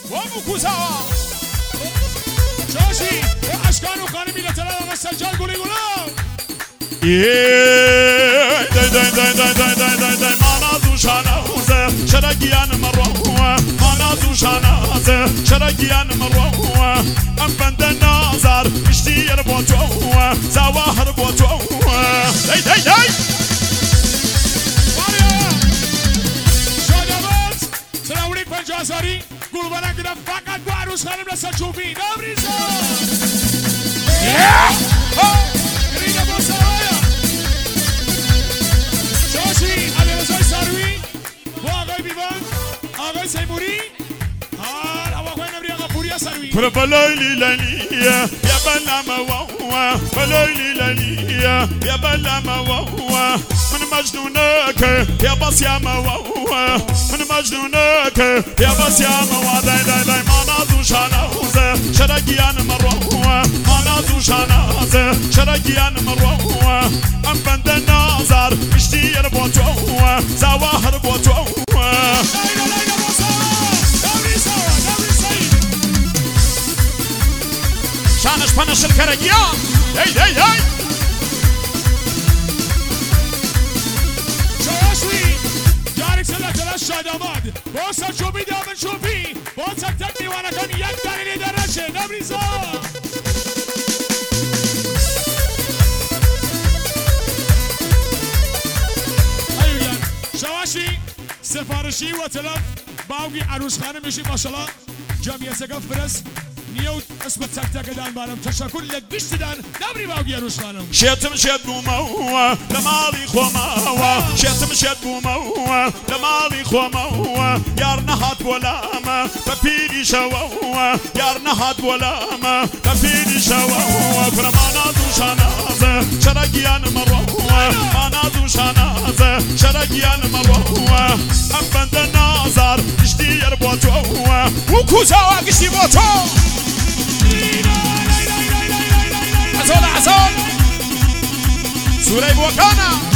ومكوزاوا شاشي واشكال وخانمي لتلا وسجل قولي قولوا داي داي داي داي داي داي داي داي ما نازو شانازه شرقيان مروه ما نازو شانازه شرقيان مروه ام بند نازر اشتير بوتوه زواهر بوتوه داي داي داي شادمات سلاوليك بنجازاري قولوا بنا كده فقط بعروس خانم لسه تشوفي نبريزا قرينا بوساوايا شاشي علی رضای سروی با آقای بیوان آقای سیموری هار آقای نبری آقا پوریا سروی پر بلایلی للیه یا بلا مواوا بلایلی للیه یا بلا مواوا من مجنونك يا بس يا مواوا من مجنونك يا بس يا مواوا داي داي داي ما نازو شانازه شرقيان مروه ما نازو شانازه شرقيان مروه ام بند نازر اشتير بوتوه زواهر بوتوه شانش پنش الكرقيان هي هي هي شاداماد بوسا شوفي دامن شوفي بوسا تكني وانا كان يقدر اللي درشه نبريزا ايوه شواشي سفارشي وتلف باوقي عروس خانم مشي ما شاء الله جمعية سقف برس نيوت اسمت سكتة قدان بارم تشكر لك بشتدان نبري باوقي عروس خانم شيتم شيت بوموا لمالي خوموا شيتم شيت بوموا لمالي خوموا يارنا هات ولاما تبيني شوا يارنا هات ولاما تبيني شوا كل ما نادو شانازه شرقيان مروه ما نادو شانازه شرقيان مروه ام بند نازر اشتير بوتوه وكوزاوا قشتي بوتوه عزول عزول سوري بوكانا